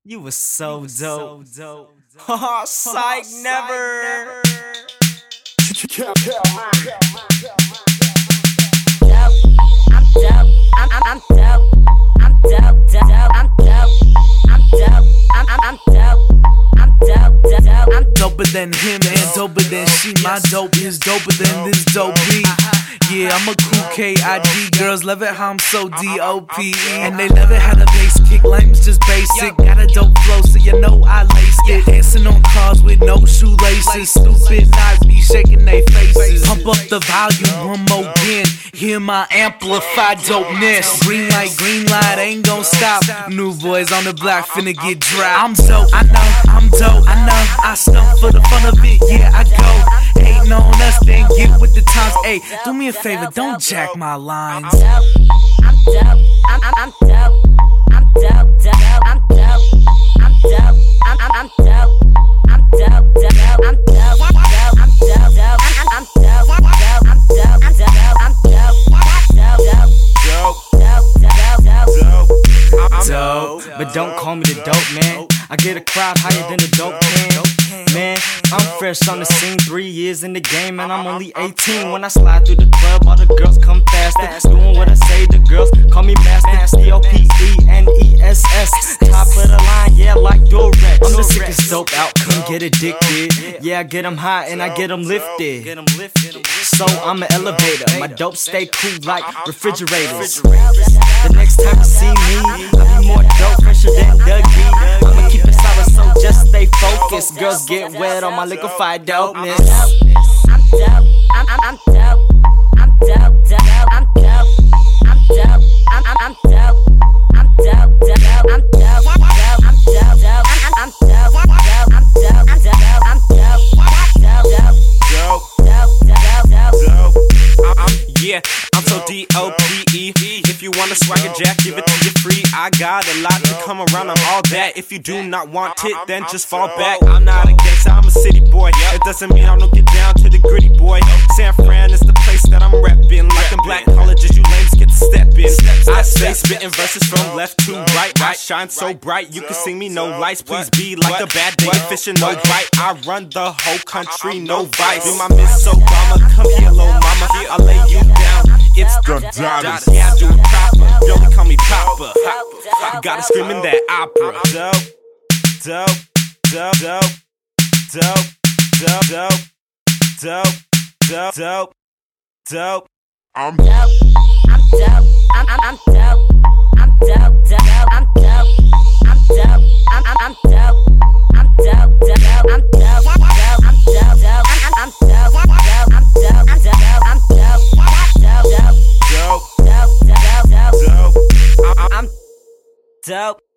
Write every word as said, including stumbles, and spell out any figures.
You was so dope. Oh, psych, never. I'm dope. I'm I'm I'm dope. I'm dope. Dope. I'm dope. I'm dope. I'm I'm I'm dope. I'm dope. Dope. I'm doper than him and doper than she. My dope is doper than this dope beat. Yeah, I'm a cool K I D. Girls love it how I'm so D O P E. And they love it how the bass kick. Lame's just basic. Got a dope flow, so you know I laced it. Dancing on cars with no shoelaces. Stupid knots be shaking they faces. Pump up the volume one more again. Hear my amplified dopeness. Green light, green light, ain't gon' stop. New boys on the block finna get dry. I'm dope, I know, I'm dope, I know. I stump for the fun of it, yeah, I go. Hating on us, then get with the times. Hey, do me a favor, don't jack my lines. I'm dope. I'm dope. I'm I'm I'm dope. I'm dope. Dope. I'm dope. I'm dope. I'm I'm I'm dope. I'm dope. Dope. I'm dope. Dope. I'm dope. Dope. I'm I'm dope. Dope. I'm dope. I'm dope. I'm dope. Dope. Dope. Dope. Dope. Dope. I'm dope, but don't call me the dope man. I get a crowd higher than the dope can. Man, I'm fresh on the scene, three years in the game, and I'm only eighteen. When I slide through the club, all the girls come faster. Doing what I say, the girls call me master. D O P E N E S S. Top of the line, yeah, like Durex. I'm the sickest dope out, come get addicted. Yeah, I get them high and I get them lifted. So I'm an elevator, my dope stay cool like refrigerators. The next time you see me, I'll be more dope, fresher than Dougie. I'ma keep it solid, so just stay focused. Girls get wet on my liquefied dopeness. I'm dope. I'm I'm I'm dope. I'm dope. Dope. I'm dope. I'm dope. I'm I'm I'm dope. I'm dope. Dope. I'm dope. Dope. I'm dope. Dope. I'm I'm dope. Dope. I'm dope. I'm dope. I'm dope. Dope. Dope. Dope. Dope. Dope. Yeah, I'm so D O P E. If you want a swagger jack, give it to you free. I got a lot to come around, I'm all that. If you do not want it, then just fall back. I'm not a gangster, I'm a city boy. It doesn't mean I don't get down to the gritty, boy. San Fran is the place that I'm reppin'. Like in black colleges, you lames get to step in. I stay spittin' verses from left to right. I shine so bright, you can see me, no lights. Please be like a bad day, fishing, no bite. I run the whole country, no vice. Do my Miss Obama, come here, little mama. I'll lay you down. It's the Dotters. Yeah, I do it proper. Billy call me Papa. You gotta scream in that opera. Dope, dope, dope, dope, dope, dope, dope, dope, dope, dope. I'm dope. I'm dope. I'm I'm I'm dope. I'm dope. Dope. I'm dope. I'm dope. I'm I'm I'm dope. I'm dope. Dope. I'm dope. Dope. I'm dope. Dope. I'm I'm dope. Dope. I'm dope. I'm dope. I'm dope. Dope. Dope. Dope, Dope. Dope. Dope. dope. I'm dope.